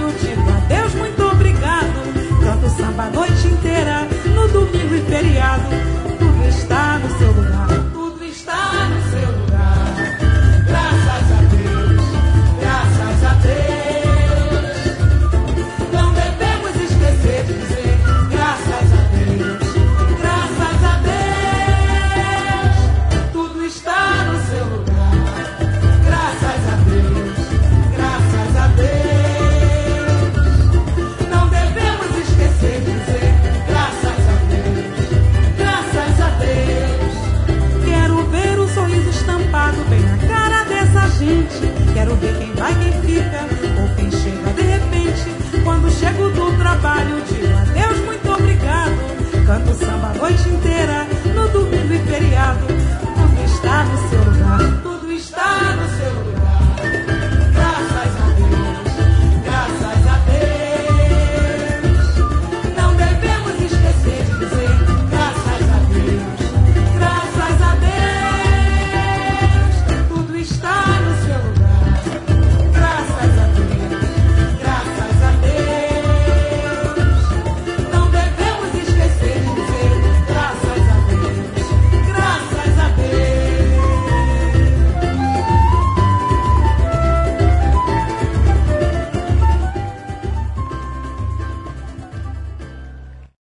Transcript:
obrigado, digo adeus, muito obrigado. Canto samba a noite inteira, no domingo e feriado. Tudo está no seu lugar, tudo está no seu lugar. Graças a Deus, graças a Deus. Não devemos esquecer de dizer graças a Deus, graças a Deus. Tudo está no seu lugar. Graças a Deus, graças a Deus. Não devemos esquecer de dizer graças a Deus, graças a Deus. Quero ver um sorriso estampado bem na cara dessa gente.